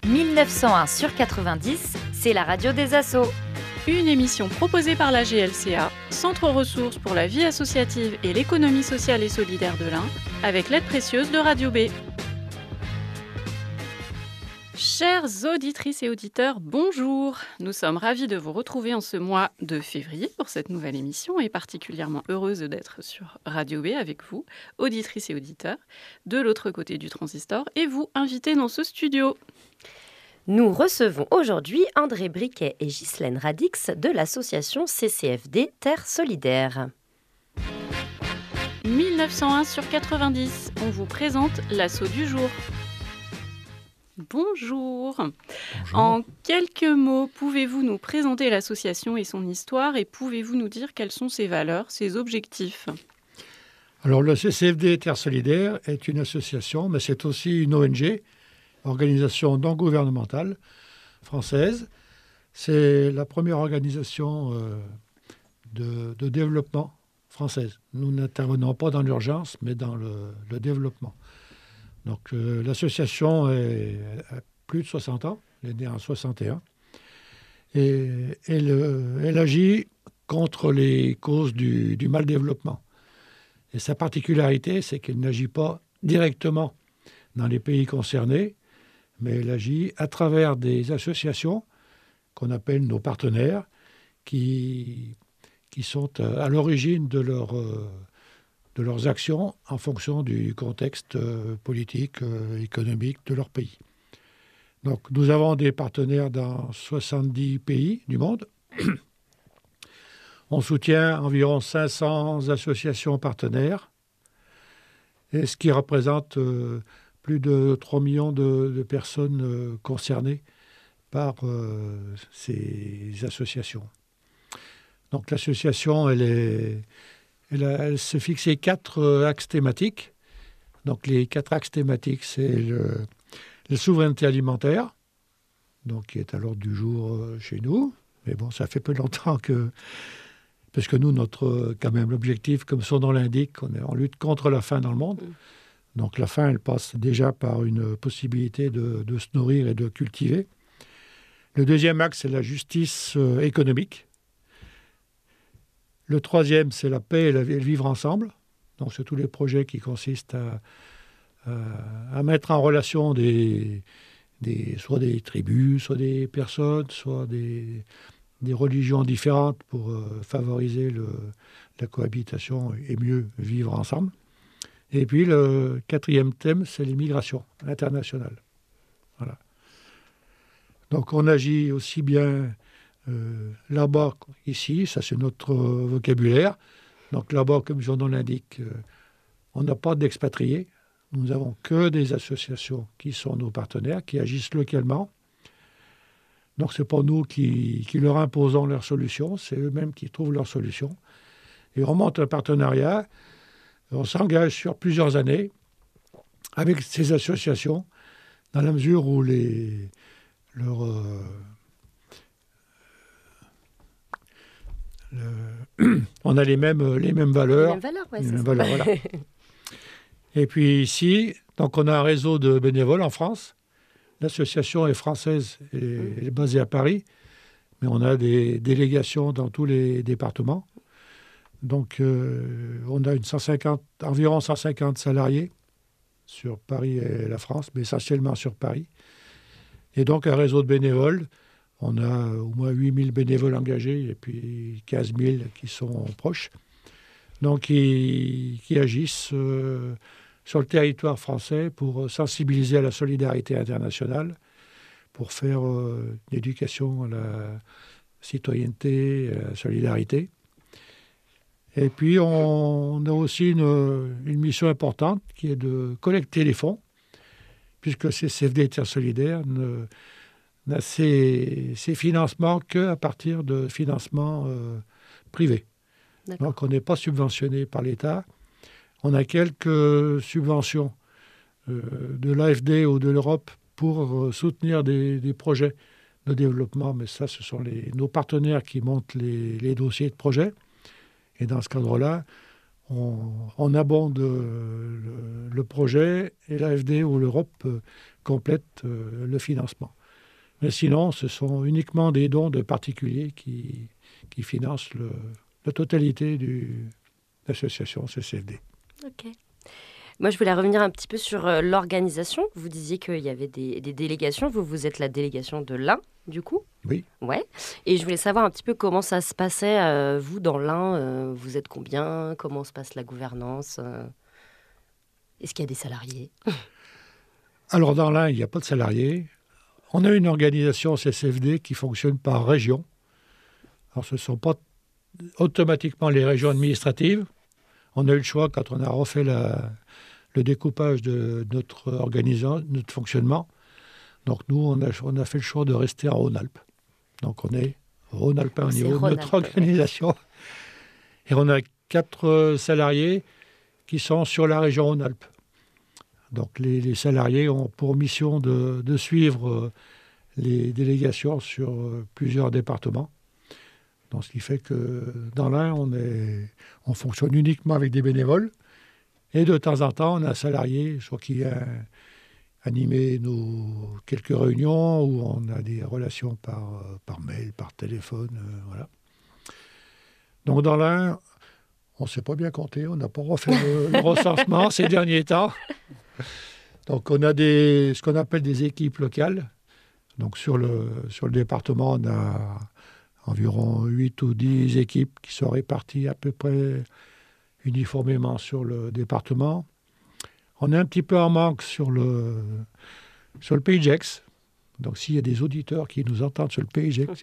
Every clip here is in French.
1901 sur 90, c'est la radio des assos. Une émission proposée par la GLCA, Centre ressources pour la vie associative et l'économie sociale et solidaire de l'Ain, avec l'aide précieuse de Radio B. Chères auditrices et auditeurs, bonjour. Nous sommes ravis de vous retrouver en ce mois de février pour cette nouvelle émission et particulièrement heureuse d'être sur Radio B avec vous, auditrices et auditeurs, de l'autre côté du transistor et vous invités dans ce studio. Nous recevons aujourd'hui André Briquet et Ghislaine Radix de l'association CCFD Terre Solidaire. 1901 sur 90, on vous présente l'assaut du jour. Bonjour. Bonjour. En quelques mots, pouvez-vous nous présenter l'association et son histoire et pouvez-vous nous dire quelles sont ses valeurs, ses objectifs ? Alors, le CCFD Terre Solidaire est une association, mais c'est aussi une ONG, organisation non gouvernementale française. C'est la première organisation de développement française. Nous n'intervenons pas dans l'urgence, mais dans le développement. Donc, l'association a plus de 60 ans, elle est née en 61, et elle agit contre les causes du mal développement. Et sa particularité, c'est qu'elle n'agit pas directement dans les pays concernés, mais elle agit à travers des associations qu'on appelle nos partenaires, qui sont à l'origine de leurs actions en fonction du contexte politique, économique de leur pays. Donc, nous avons des partenaires dans 70 pays du monde. On soutient environ 500 associations partenaires, et ce qui représente plus de 3 millions de personnes concernées par ces associations. Donc, l'association, elle se fixait 4 axes thématiques. Donc, les 4 axes thématiques, c'est la souveraineté alimentaire, donc qui est à l'ordre du jour chez nous. Mais bon, ça fait peu longtemps que... Parce que nous, quand même, l'objectif, comme son nom l'indique, on est en lutte contre la faim dans le monde. Donc, la faim, elle passe déjà par une possibilité de se nourrir et de cultiver. Le deuxième axe, c'est la justice économique. Le troisième, c'est la paix et le vivre ensemble. Donc, c'est tous les projets qui consistent à mettre en relation soit des tribus, soit des personnes, soit des religions différentes pour favoriser la cohabitation et mieux vivre ensemble. Et puis, le quatrième thème, c'est l'immigration internationale. Voilà. Donc, on agit aussi bien là-bas qu'ici, ça c'est notre vocabulaire. Donc là-bas, comme son nom l'indique, on n'a pas d'expatriés. Nous n'avons que des associations qui sont nos partenaires, qui agissent localement. Donc ce n'est pas nous qui leur imposons leurs solutions, c'est eux-mêmes qui trouvent leurs solutions. Et on monte un partenariat, on s'engage sur plusieurs années avec ces associations, dans la mesure où on a les mêmes valeurs. Les mêmes valeurs, ouais, les c'est mêmes ça. valeurs, voilà. Et puis ici, donc on a un réseau de bénévoles en France. L'association est française, elle est basée à Paris, mais on a des délégations dans tous les départements. Donc on a environ 150 salariés sur Paris et la France, mais essentiellement sur Paris. Et donc un réseau de bénévoles. On a au moins 8000 bénévoles engagés et puis 15 000 qui sont proches. Donc, qui agissent sur le territoire français pour sensibiliser à la solidarité internationale, pour faire l'éducation à la citoyenneté, à la solidarité. Et puis, on a aussi une mission importante qui est de collecter les fonds, puisque CCFD Terre Solidaire n'a ses financements qu'à partir de financements privés. D'accord. Donc, on n'est pas subventionné par l'État. On a quelques subventions de l'AFD ou de l'Europe pour soutenir des projets de développement, mais ça, ce sont nos partenaires qui montent les dossiers de projets. Et dans ce cadre-là, on abonde le projet et l'AFD ou l'Europe complète le financement. Mais sinon, ce sont uniquement des dons de particuliers qui financent la totalité de l'association CCFD. Ok. Moi, je voulais revenir un petit peu sur l'organisation. Vous disiez qu'il y avait des délégations. Vous êtes la délégation de l'Ain, du coup ? Oui. Ouais. Et je voulais savoir un petit peu comment ça se passait, vous, dans l'Ain. Vous êtes combien ? Comment se passe la gouvernance ? Est-ce qu'il y a des salariés ? Alors, dans l'Ain, il n'y a pas de salariés. On a une organisation CCFD qui fonctionne par région. Alors, ce ne sont pas automatiquement les régions administratives. On a eu le choix, quand on a refait le découpage de notre organisation, notre fonctionnement. Donc, nous, on a fait le choix de rester en Rhône-Alpes. Donc, on est Rhône-Alpin au niveau de notre organisation. Et on a 4 salariés qui sont sur la région Rhône-Alpes. Donc, les salariés ont pour mission de suivre les délégations sur plusieurs départements. Donc, ce qui fait que dans l'Ain, on fonctionne uniquement avec des bénévoles. Et de temps en temps, on a un salarié, soit qui a animé nos quelques réunions, ou on a des relations par mail, par téléphone, voilà. Donc, dans l'Ain, on ne sait pas bien compter, on n'a pas refait le recensement ces derniers temps. Donc, on a ce qu'on appelle des équipes locales. Donc, sur le département, on a environ 8 ou 10 équipes qui sont réparties à peu près uniformément sur le département. On est un petit peu en manque sur le Pays Gex. Donc, s'il y a des auditeurs qui nous entendent sur le Pays Gex,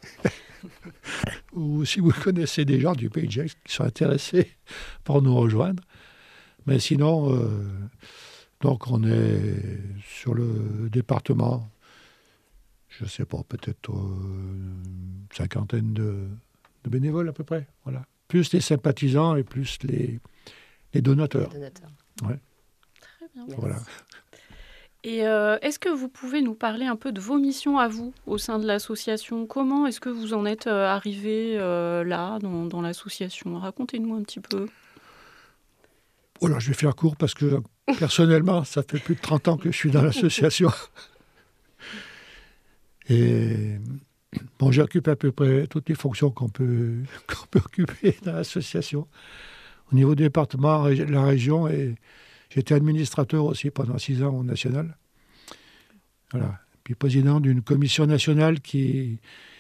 ou si vous connaissez des gens du Pays Gex qui sont intéressés pour nous rejoindre. Mais sinon, donc on est sur le département, je ne sais pas, peut-être une cinquantaine de bénévoles à peu près. Voilà. Plus les sympathisants et plus les donateurs. Ouais. Très bien. Voilà. Et est-ce que vous pouvez nous parler un peu de vos missions à vous au sein de l'association ? Comment est-ce que vous en êtes arrivé là, dans l'association ? Racontez-nous un petit peu. Voilà, je vais faire court parce que personnellement, ça fait plus de 30 ans que je suis dans l'association. Et bon, j'occupe à peu près toutes les fonctions qu'on peut occuper dans l'association. Au niveau du département, la région, et j'étais administrateur aussi pendant 6 ans au national. Voilà. Puis président d'une commission nationale qui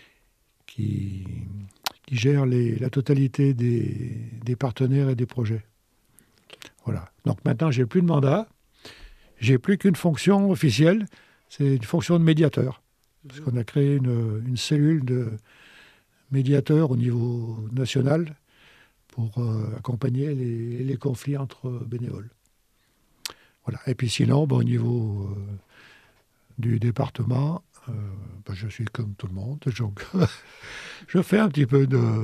gère la totalité des partenaires et des projets. Voilà. Donc maintenant, j'ai plus de mandat. J'ai plus qu'une fonction officielle. C'est une fonction de médiateur. Parce qu'on a créé une cellule de médiateurs au niveau national pour accompagner les conflits entre bénévoles. Voilà. Et puis sinon, au niveau du département, je suis comme tout le monde. Donc, je fais un petit peu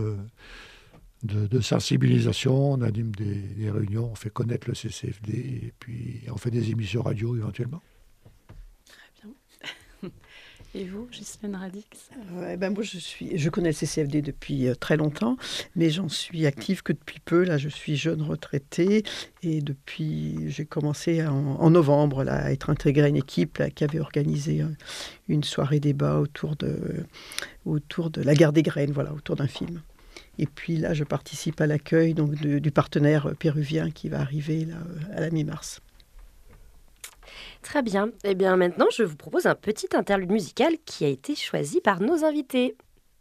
de sensibilisation, on anime des réunions, on fait connaître le CCFD, et puis on fait des émissions radio éventuellement. Très bien. Et vous, Ghislaine Radix ? Moi, je connais le CCFD depuis très longtemps, mais j'en suis active que depuis peu. Là, je suis jeune retraitée et j'ai commencé en novembre là, à être intégrée à une équipe là, qui avait organisé une soirée débat autour de la guerre des graines, voilà, autour d'un film. Et puis là, je participe à l'accueil donc, du partenaire péruvien qui va arriver là, à la mi-mars. Très bien. Eh bien, maintenant, je vous propose un petit interlude musical qui a été choisi par nos invités.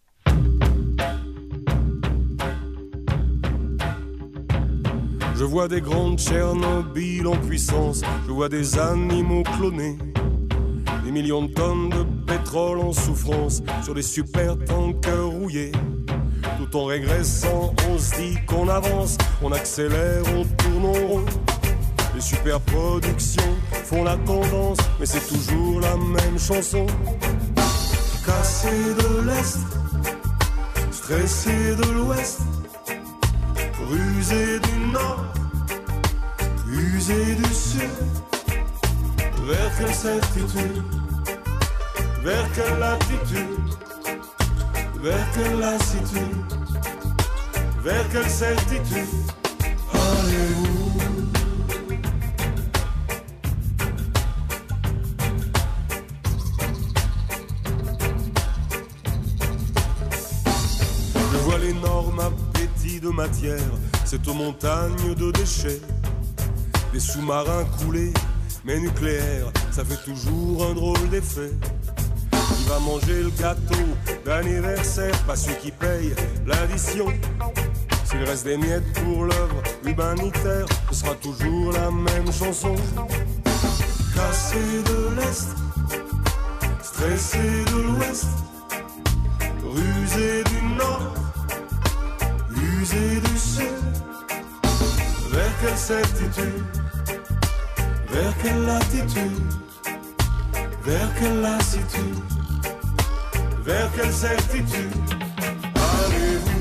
Je vois des grandes Tchernobyl en puissance, je vois des animaux clonés, des millions de tonnes de pétrole en souffrance sur des super tankers rouillés. Tout en régressant, on se dit qu'on avance, on accélère, on tourne en rond. Les superproductions font la tendance, mais c'est toujours la même chanson. Cassé de l'Est, stressé de l'Ouest, rusé du Nord, usé du Sud. Vers quelle certitude, vers quelle latitude, vers quelle lassitude, vers quelle certitude allez-vous? matière, c'est aux montagnes de déchets. Des sous-marins coulés, mais nucléaires, ça fait toujours un drôle d'effet. Qui va manger le gâteau d'anniversaire? Pas celui qui paye l'addition. S'il reste des miettes pour l'œuvre humanitaire, ce sera toujours la même chanson. Cassé de l'Est, stressé de l'Ouest, rusé du Nord, usé du Sud. Vers quelle certitude, vers quelle latitude, vers quelle lassitude, vers quelle certitude allez-vous?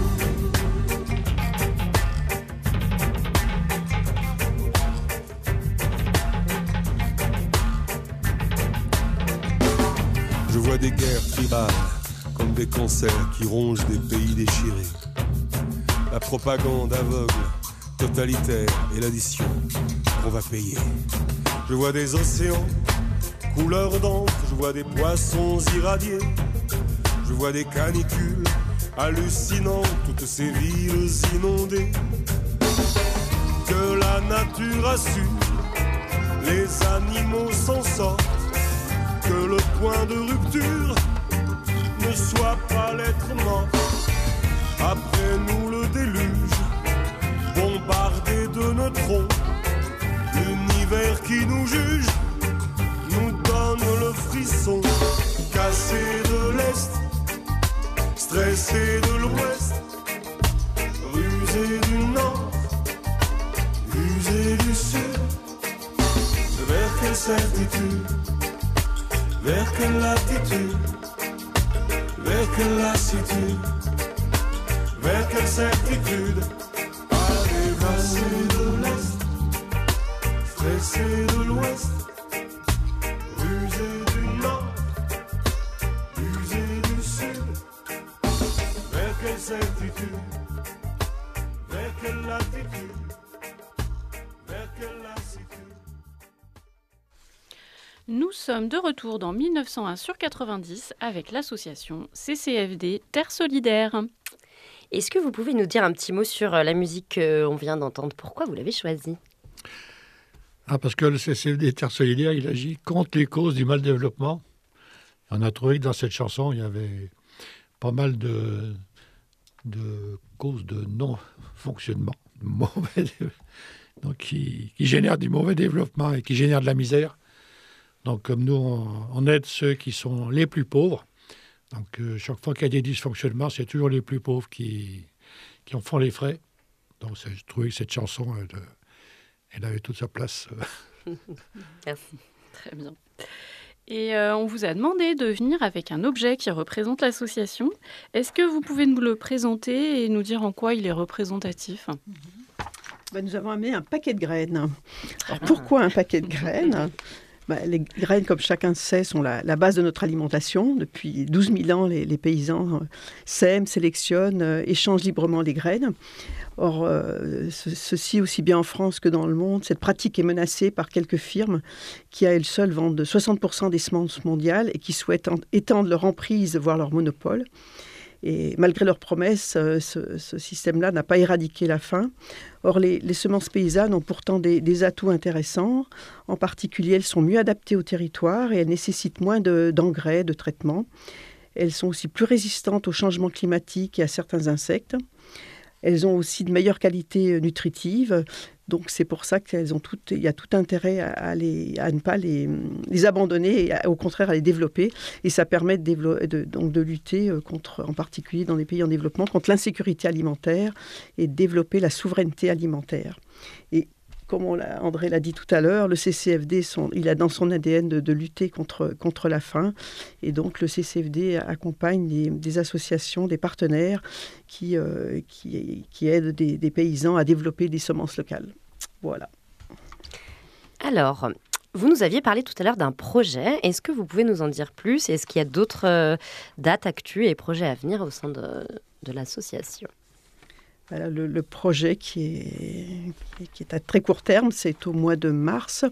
Je vois des guerres tribales, comme des cancers qui rongent des pays déchirés. La propagande aveugle, totalitaire et l'addition qu'on va payer. Je vois des océans, couleur d'encre, je vois des poissons irradiés. Je vois des canicules hallucinantes, toutes ces villes inondées. Que la nature a su, les animaux s'en sortent. Que le point de rupture ne soit pas l'être mort. Après nous le déluge, bombardé de neutrons. L'univers qui nous juge nous donne le frisson. Cassé de l'Est, stressé de l'Ouest, rusé du Nord, usé du Sud. Vers quelle certitude, vers quelle latitude, vers quelle lassitude, vers quelle certitude allez-vous? Cassé de l'Est, stressé de l'Ouest, rusé du Nord, usé du Sud. Vers quelle certitude, vers quelle latitude, vers quelle lassitude. Nous sommes de retour dans 1901 sur 90 avec l'association CCFD Terre Solidaire. Est-ce que vous pouvez nous dire un petit mot sur la musique qu'on vient d'entendre? Pourquoi vous l'avez choisie? Parce que le CCFD Terre Solidaire, il agit contre les causes du mal-développement. On a trouvé que dans cette chanson, il y avait pas mal de causes de non-fonctionnement, donc qui génèrent du mauvais développement et qui génèrent de la misère. Donc, comme nous, on aide ceux qui sont les plus pauvres. Donc, chaque fois qu'il y a des dysfonctionnements, c'est toujours les plus pauvres qui en font les frais. Donc, je trouvais que cette chanson, elle avait toute sa place. Merci. Très bien. Et on vous a demandé de venir avec un objet qui représente l'association. Est-ce que vous pouvez nous le présenter et nous dire en quoi il est représentatif? Nous avons amené un paquet de graines. Alors, pourquoi un paquet de graines? Les graines, comme chacun sait, sont la base de notre alimentation. Depuis 12 000 ans, les paysans sèment, sélectionnent, échangent librement les graines. Or, ceci, aussi bien en France que dans le monde, cette pratique est menacée par quelques firmes qui, à elles seules, vendent 60% des semences mondiales et qui souhaitent étendre leur emprise, voire leur monopole. Et malgré leurs promesses, ce système-là n'a pas éradiqué la faim. Or, les semences paysannes ont pourtant des atouts intéressants. En particulier, elles sont mieux adaptées au territoire et elles nécessitent moins d'engrais, de traitements. Elles sont aussi plus résistantes au changement climatique et à certains insectes. Elles ont aussi de meilleures qualités nutritives. Donc, c'est pour ça qu'il y a tout intérêt à ne pas les abandonner et au contraire à les développer. Et ça permet de lutter contre, en particulier dans les pays en développement, contre l'insécurité alimentaire et de développer la souveraineté alimentaire. Et comme André l'a dit tout à l'heure, le CCFD, il a dans son ADN de lutter contre la faim. Et donc, le CCFD accompagne des associations, des partenaires qui aident des paysans à développer des semences locales. Voilà. Alors, vous nous aviez parlé tout à l'heure d'un projet. Est-ce que vous pouvez nous en dire plus? Est-ce qu'il y a d'autres dates, actus et projets à venir au sein de l'association? Voilà, le projet qui est à très court terme, c'est au mois de mars.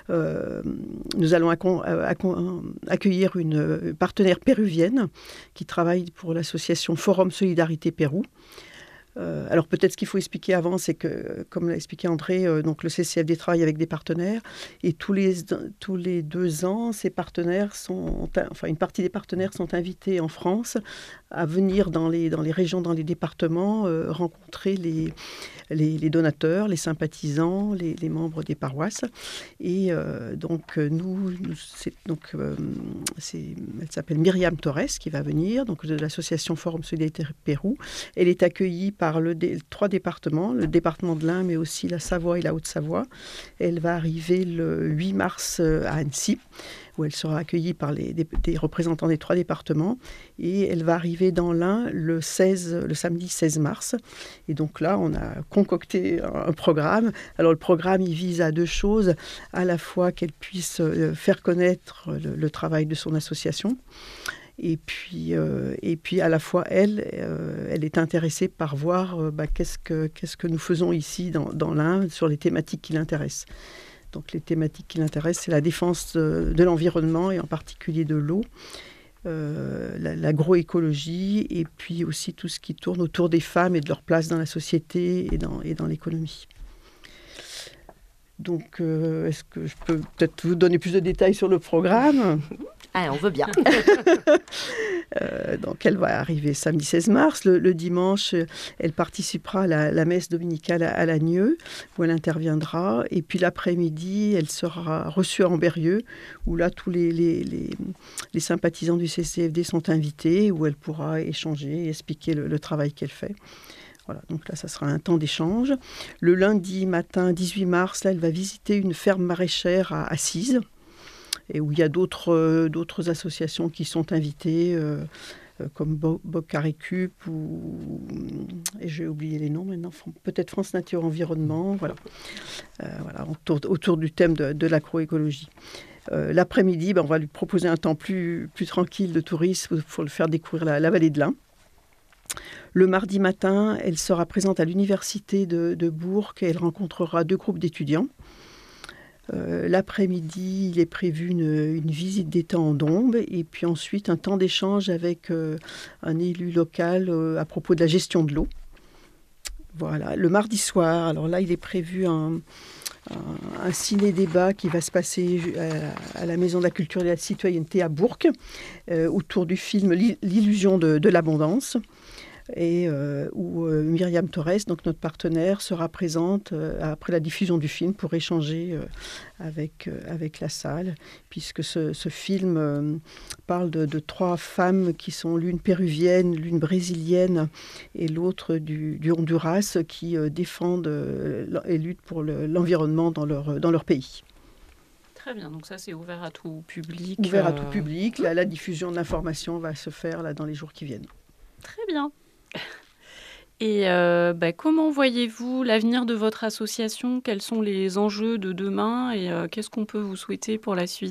Nous allons accueillir une partenaire péruvienne qui travaille pour l'association Forum Solidarité Pérou. Alors peut-être ce qu'il faut expliquer avant, c'est que, comme l'a expliqué André, donc le CCFD travaille avec des partenaires et tous les 2 ans, ces partenaires une partie des partenaires sont invités en France à venir dans les régions, dans les départements, rencontrer les donateurs, les sympathisants, les membres des paroisses. Et donc elle s'appelle Myriam Torres qui va venir, donc de l'association Forum Solidarité Pérou. Elle est accueillie par 3 départements, le département de l'Ain, mais aussi la Savoie et la Haute-Savoie. Elle va arriver le 8 mars à Annecy, où elle sera accueillie par des représentants des 3 départements. Et elle va arriver dans l'Ain le samedi 16 mars. Et donc là, on a concocté un programme. Alors le programme, il vise à 2 choses. À la fois qu'elle puisse faire connaître le travail de son association. Et puis à la fois, elle est intéressée par voir qu'est-ce que nous faisons ici dans l'Ain sur les thématiques qui l'intéressent. Donc les thématiques qui l'intéressent, c'est la défense de l'environnement et en particulier de l'eau, l'agroécologie et puis aussi tout ce qui tourne autour des femmes et de leur place dans la société et dans l'économie. Donc, est-ce que je peux peut-être vous donner plus de détails sur le programme ? Ah, on veut bien. Donc, elle va arriver samedi 16 mars. Le dimanche, elle participera à la messe dominicale à Lagnieu, où elle interviendra. Et puis, l'après-midi, elle sera reçue à Ambérieu, où là, tous les sympathisants du CCFD sont invités, où elle pourra échanger et expliquer le travail qu'elle fait. Voilà, donc là, ça sera un temps d'échange. Le lundi matin, 18 mars, là, elle va visiter une ferme maraîchère à Assise, et où il y a d'autres associations qui sont invitées, comme Bocarécup et j'ai oublié les noms maintenant, peut-être France Nature Environnement, voilà, autour du thème de l'agroécologie. L'après-midi, on va lui proposer un temps plus tranquille de tourisme pour le faire découvrir la vallée de l'Ain. Le mardi matin, elle sera présente à l'université de Bourg et elle rencontrera 2 groupes d'étudiants. L'après-midi, il est prévu une visite d'étang en Dombes et puis ensuite un temps d'échange avec un élu local à propos de la gestion de l'eau. Voilà. Le mardi soir, alors là, il est prévu un ciné-débat qui va se passer à la Maison de la Culture et de la Citoyenneté à Bourg, autour du film L'illusion de l'abondance, et où Myriam Torres, donc notre partenaire, sera présente après la diffusion du film pour échanger avec la salle, puisque ce film parle de 3 femmes qui sont l'une péruvienne, l'une brésilienne et l'autre du Honduras, qui défendent et luttent pour l'environnement dans leur pays. Très bien, donc ça c'est ouvert à tout public. Ouvert à tout public, la diffusion de l'information va se faire là, dans les jours qui viennent. Très bien. Et comment voyez-vous l'avenir de votre association ? Quels sont les enjeux de demain et qu'est-ce qu'on peut vous souhaiter pour la suite ?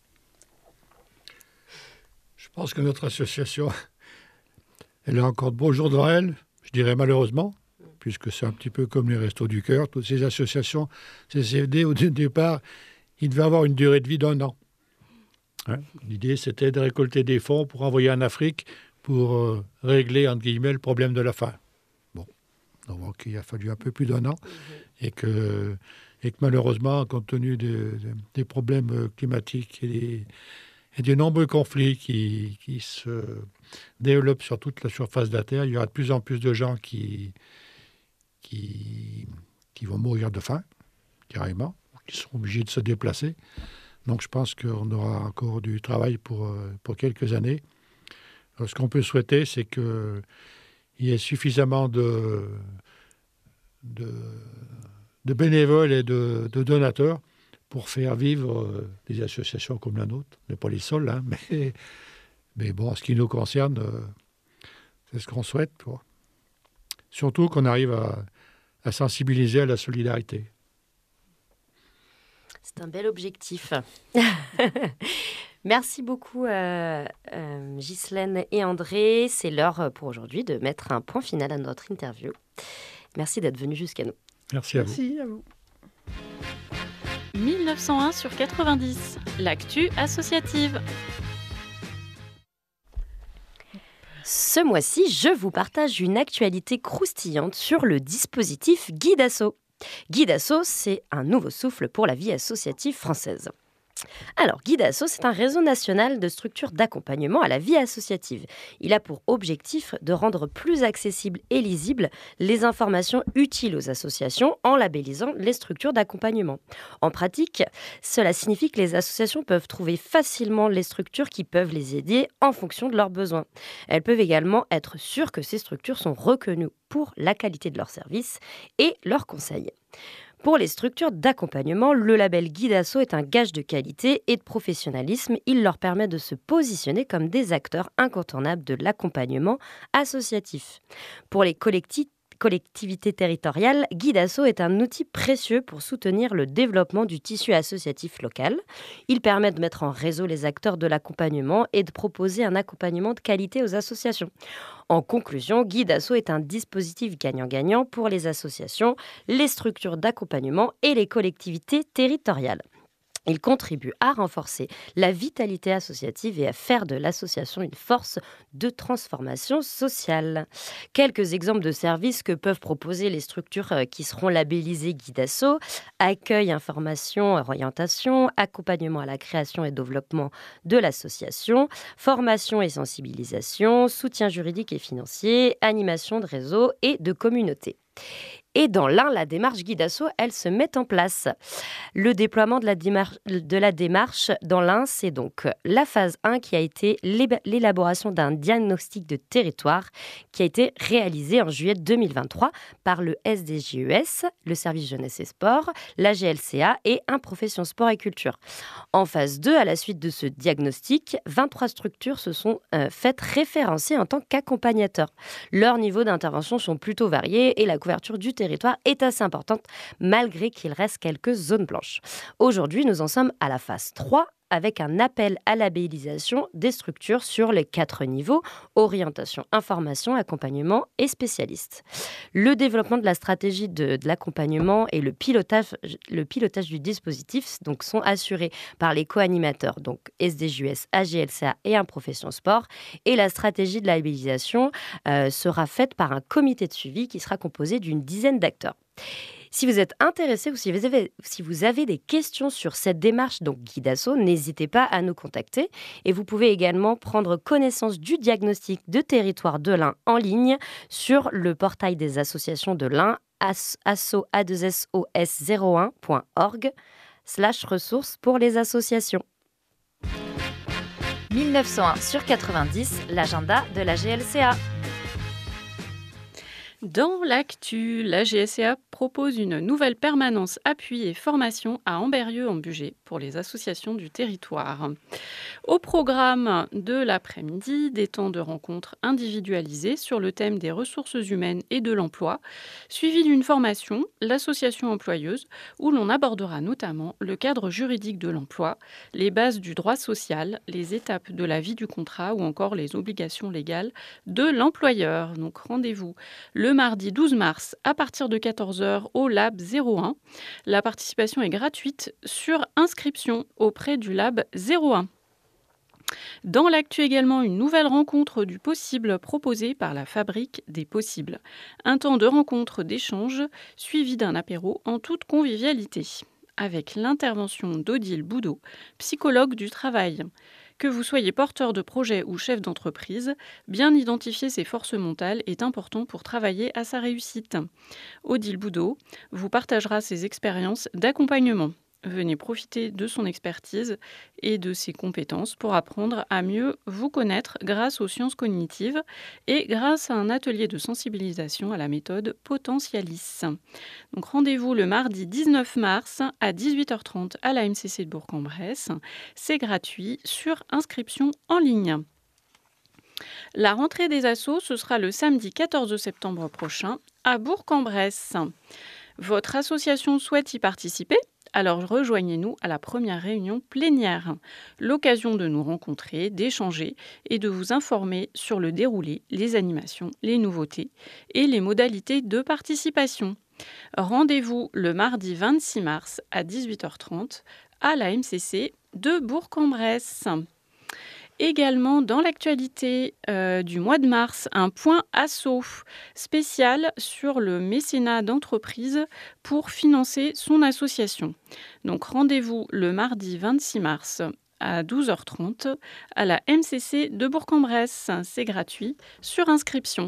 Je pense que notre association, elle a encore de beaux jours devant elle, je dirais malheureusement, puisque c'est un petit peu comme les Restos du Cœur. Toutes ces associations, ces CFD, au départ, ils devaient avoir une durée de vie d'1 an. Hein ? L'idée, c'était de récolter des fonds pour envoyer en Afrique pour régler, entre guillemets, le problème de la faim. Bon, donc il a fallu un peu plus d'1 an, et que malheureusement, compte tenu des problèmes climatiques et des nombreux conflits qui se développent sur toute la surface de la Terre, il y aura de plus en plus de gens qui vont mourir de faim, carrément, qui seront obligés de se déplacer. Donc je pense qu'on aura encore du travail pour quelques années. Alors, ce qu'on peut souhaiter, c'est qu'il y ait suffisamment de bénévoles et de donateurs pour faire vivre des associations comme la nôtre. On n'est pas les seuls, hein, mais bon, en ce qui nous concerne, c'est ce qu'on souhaite. Surtout qu'on arrive à sensibiliser à la solidarité. C'est un bel objectif. Merci beaucoup Ghislaine et André. C'est l'heure pour aujourd'hui de mettre un point final à notre interview. Merci d'être venus jusqu'à nous. Merci à vous. Merci à vous. 1901 sur 90, l'actu associative. Ce mois-ci, je vous partage une actualité croustillante sur le dispositif Guidasso. Guidasso, c'est un nouveau souffle pour la vie associative française. Alors, Guidasso, c'est un réseau national de structures d'accompagnement à la vie associative. Il a pour objectif de rendre plus accessibles et lisibles les informations utiles aux associations en labellisant les structures d'accompagnement. En pratique, cela signifie que les associations peuvent trouver facilement les structures qui peuvent les aider en fonction de leurs besoins. Elles peuvent également être sûres que ces structures sont reconnues pour la qualité de leurs services et leurs conseils. Pour les structures d'accompagnement, le label Guidasso est un gage de qualité et de professionnalisme. Il leur permet de se positionner comme des acteurs incontournables de l'accompagnement associatif. Pour les collectivités territoriales, Guidasso est un outil précieux pour soutenir le développement du tissu associatif local. Il permet de mettre en réseau les acteurs de l'accompagnement et de proposer un accompagnement de qualité aux associations. En conclusion, Guidasso est un dispositif gagnant-gagnant pour les associations, les structures d'accompagnement et les collectivités territoriales. Il contribue à renforcer la vitalité associative et à faire de l'association une force de transformation sociale. Quelques exemples de services que peuvent proposer les structures qui seront labellisées Guidasso: accueil, information, orientation, accompagnement à la création et développement de l'association, formation et sensibilisation, soutien juridique et financier, animation de réseau et de communauté. Et dans l'Ain, la démarche Guidasso, elle se met en place. Le déploiement de la démarche dans l'Ain, c'est donc la phase 1 qui a été l'élaboration d'un diagnostic de territoire qui a été réalisé en juillet 2023 par le SDJES, le service jeunesse et sport, la GLCA et un profession sport et culture. En phase 2, à la suite de ce diagnostic, 23 structures se sont faites référencer en tant qu'accompagnateurs. Leurs niveaux d'intervention sont plutôt variés et la couverture du territoire est assez importante, malgré qu'il reste quelques zones blanches. Aujourd'hui, nous en sommes à la phase 3, avec un appel à labellisation des structures sur les 4 niveaux: orientation, information, accompagnement et spécialistes. Le développement de la stratégie de l'accompagnement et le pilotage du dispositif donc, sont assurés par les co-animateurs, donc SDJUS, AGLCA et un profession sport. Et la stratégie de labellisation sera faite par un comité de suivi qui sera composé d'une dizaine d'acteurs. Si vous êtes intéressé ou si vous avez des questions sur cette démarche, donc Guidasso, n'hésitez pas à nous contacter. Et vous pouvez également prendre connaissance du diagnostic de territoire de l'Ain en ligne sur le portail des associations de l'Ain, asso-01.org/ressources pour les associations. 1901 sur 90, l'agenda de la GLCA. Dans l'actu, la GSCA propose une nouvelle permanence appui et formation à Ambérieu en Bugey pour les associations du territoire. Au programme de l'après-midi, des temps de rencontres individualisés sur le thème des ressources humaines et de l'emploi, suivi d'une formation, l'association employeuse, où l'on abordera notamment le cadre juridique de l'emploi, les bases du droit social, les étapes de la vie du contrat ou encore les obligations légales de l'employeur. Donc rendez-vous le mardi 12 mars à partir de 14h au Lab 01. La participation est gratuite sur inscription auprès du Lab 01. Dans l'actu également, une nouvelle rencontre du possible proposée par la Fabrique des possibles. Un temps de rencontre d'échange suivi d'un apéro en toute convivialité, avec l'intervention d'Odile Boudot, psychologue du travail. Que vous soyez porteur de projet ou chef d'entreprise, bien identifier ses forces mentales est important pour travailler à sa réussite. Odile Boudot vous partagera ses expériences d'accompagnement. Venez profiter de son expertise et de ses compétences pour apprendre à mieux vous connaître grâce aux sciences cognitives et grâce à un atelier de sensibilisation à la méthode Potentialis. Donc rendez-vous le mardi 19 mars à 18h30 à la MCC de Bourg-en-Bresse. C'est gratuit sur inscription en ligne. La rentrée des assos, ce sera le samedi 14 septembre prochain à Bourg-en-Bresse. Votre association souhaite y participer ? Alors rejoignez-nous à la première réunion plénière. L'occasion de nous rencontrer, d'échanger et de vous informer sur le déroulé, les animations, les nouveautés et les modalités de participation. Rendez-vous le mardi 26 mars à 18h30 à la MCC de Bourg-en-Bresse. Également, dans l'actualité du mois de mars, un point asso spécial sur le mécénat d'entreprise pour financer son association. Donc rendez-vous le mardi 26 mars à 12h30 à la MCC de Bourg-en-Bresse. C'est gratuit, sur inscription.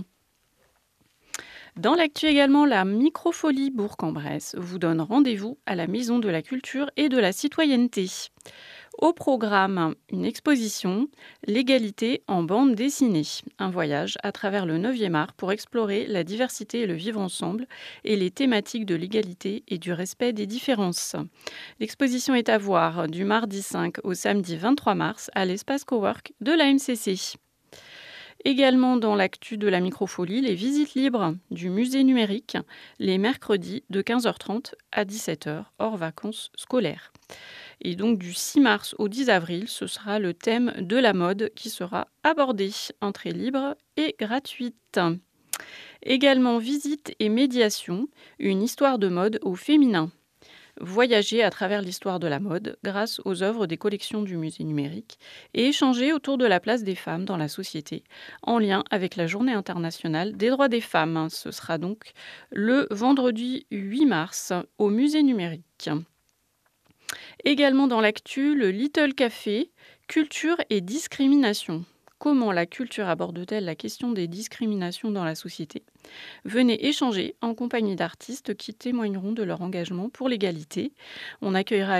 Dans l'actu également, la Microfolie Bourg-en-Bresse vous donne rendez-vous à la Maison de la Culture et de la Citoyenneté. Au programme, une exposition « L'égalité en bande dessinée », un voyage à travers le 9e art pour explorer la diversité et le vivre ensemble et les thématiques de l'égalité et du respect des différences. L'exposition est à voir du mardi 5 au samedi 23 mars à l'espace Cowork de la MCC. Également dans l'actu de la Microfolie, les visites libres du musée numérique, les mercredis de 15h30 à 17h, hors vacances scolaires. Et donc du 6 mars au 10 avril, ce sera le thème de la mode qui sera abordé. Entrée libre et gratuite. Également visite et médiation, une histoire de mode au féminin. Voyager à travers l'histoire de la mode grâce aux œuvres des collections du musée numérique et échanger autour de la place des femmes dans la société en lien avec la Journée internationale des droits des femmes. Ce sera donc le vendredi 8 mars au musée numérique. Également dans l'actu, le Little Café, culture et discrimination. Comment la culture aborde-t-elle la question des discriminations dans la société ? Venez échanger en compagnie d'artistes qui témoigneront de leur engagement pour l'égalité. On accueillera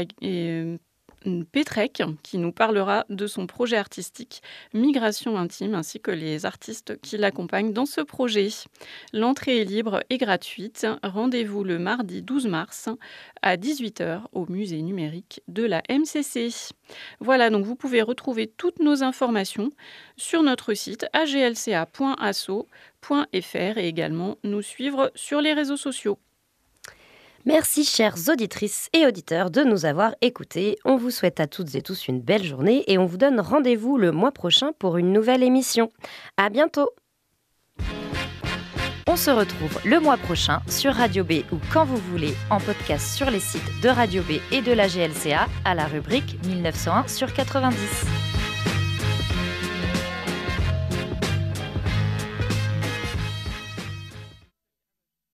Pétrec qui nous parlera de son projet artistique Migration Intime ainsi que les artistes qui l'accompagnent dans ce projet. L'entrée est libre et gratuite. Rendez-vous le mardi 12 mars à 18h au musée numérique de la MCC. Voilà, donc vous pouvez retrouver toutes nos informations sur notre site aglca.asso.fr et également nous suivre sur les réseaux sociaux. Merci chères auditrices et auditeurs de nous avoir écoutés. On vous souhaite à toutes et tous une belle journée et on vous donne rendez-vous le mois prochain pour une nouvelle émission. À bientôt. On se retrouve le mois prochain sur Radio B ou quand vous voulez en podcast sur les sites de Radio B et de la GLCA à la rubrique 1901/90.